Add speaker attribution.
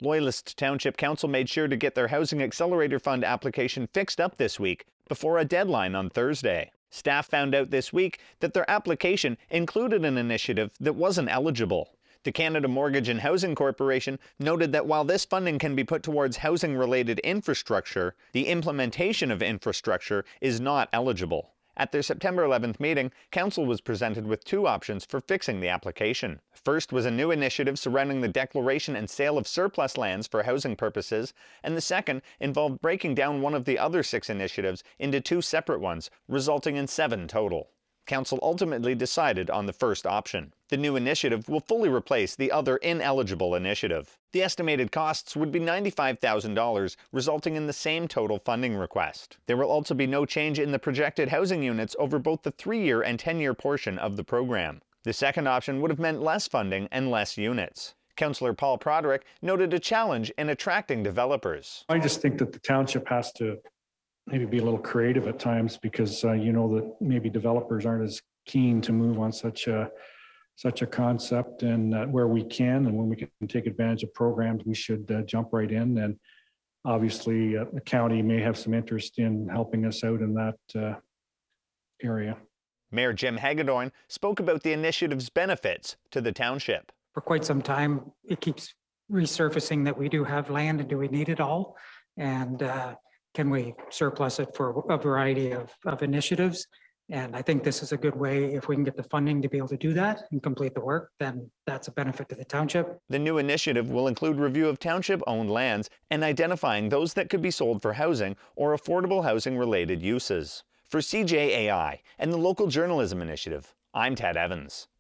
Speaker 1: Loyalist Township Council made sure to get their Housing Accelerator Fund application fixed up this week before a deadline on Thursday. Staff found out this week that their application included an initiative that wasn't eligible. The Canada Mortgage and Housing Corporation noted that while this funding can be put towards housing-related infrastructure, the implementation of infrastructure is not eligible. At their September 11th meeting, Council was presented with two options for fixing the application. First was a new initiative surrounding the declaration and sale of surplus lands for housing purposes, and the second involved breaking down one of the other 6 initiatives into 2 separate ones, resulting in 7 total. Council ultimately decided on the first option. The new initiative will fully replace the other ineligible initiative. The estimated costs would be $95,000, resulting in the same total funding request. There will also be no change in the projected housing units over both the 3-year and 10-year portion of the program. The second option would have meant less funding and less units. Councillor Paul Proderick noted a challenge in attracting developers.
Speaker 2: I just think that the township has to maybe be a little creative at times because you know that maybe developers aren't as keen to move on such a concept, and where we can and when we can take advantage of programs, we should jump right in. And obviously, the county may have some interest in helping us out in that area.
Speaker 1: Mayor Jim Hagedorn spoke about the initiative's benefits to the township.
Speaker 3: For quite some time, it keeps resurfacing that we do have land and do we need it all? And can we surplus it for a variety of initiatives? And I think this is a good way, if we can get the funding to be able to do that and complete the work, then that's a benefit to the township.
Speaker 1: The new initiative will include review of township-owned lands and identifying those that could be sold for housing or affordable housing-related uses. For CJAI and the Local Journalism Initiative, I'm Ted Evans.